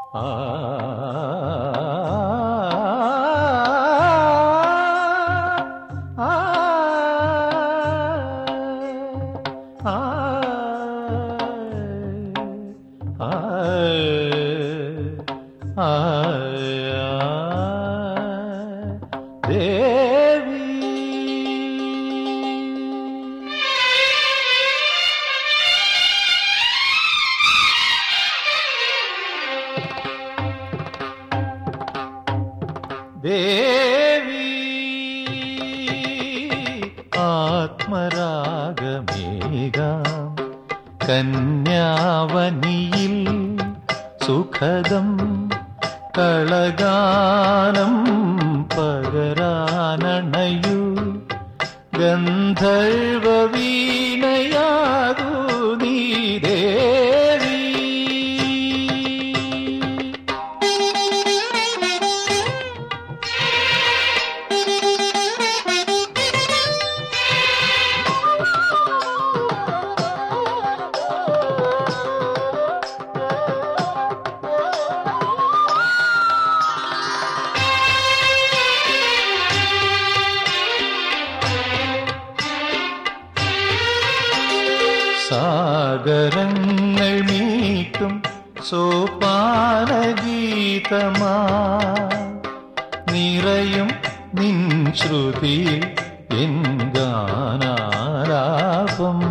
ആ ദേവി ദേവി ആത്മരാഗമേകാം കന്യാവനിയിൽ സുഖദം കളഗാനം പകരാനണയു ഗന്ധർവ വീണയാകൂ നീ ദേവി. സാഗരങ്ങൾ മീട്ടും സോപാനഗീതമാ നിറയും നിൻ ശ്രുതിയിൽ എൻ ഗാനാലാപം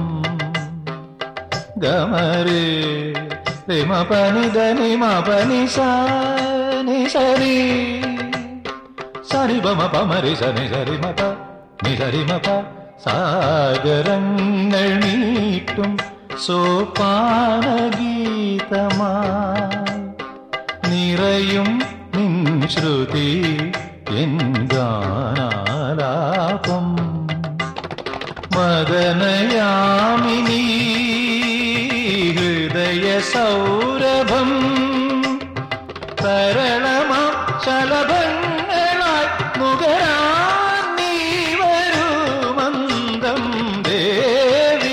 ഗമരേ രമ പനി ധനി മ പനി സനി സരി സരി ബമ പമരി സനി സരി മപ നി സരി മപ. സാഗരങ്ങൾ നീട്ടും സോപാനഗീതമാ നിറയും നിൻ ശ്രുതി എൻ ഗാനാലാപം മദനയാമിനി ഹൃദയ സൗരഭം തരളമാ ശലഭങ്ങളായി മുഖരാൻ നീ വരൂ മന്ദം ദേവി.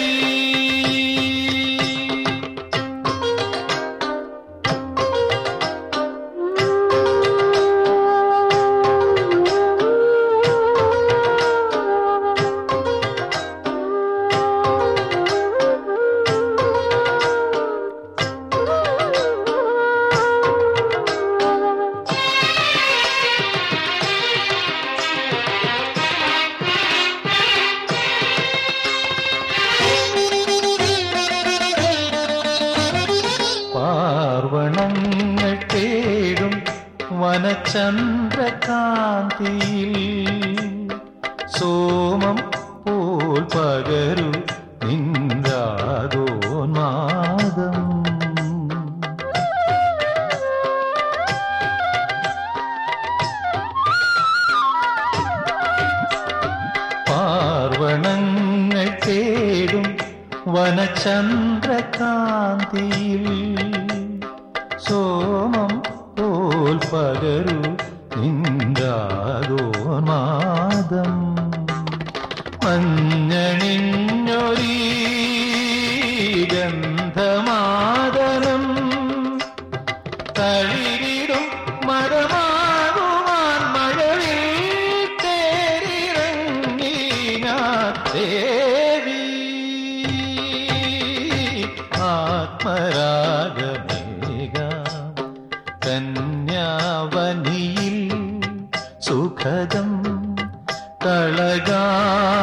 പാർവണങ്ങൾ തേടും വനചന്ദ്രകാന്തിയിൽ സോമം പോൽ പകരു നിൻരാഗോന്മാദം പാർവണങ്ങൾ തേടും വനചന്ദ്രകാന്തിയിൽ സോമം പോൽ പകരു നിൻരാഗോന്മാദം മഞ്ഞണിഞ്ഞൊരീ ഗന്ധമാദനം തളിരിടും മരമാകുവാൻ മഴവിൽ തേരിറങ്ങി ഞാൻ ദേവി. ആത്മരാഗമേക കന്യാവനിയിൽ സുഖദം കളകാ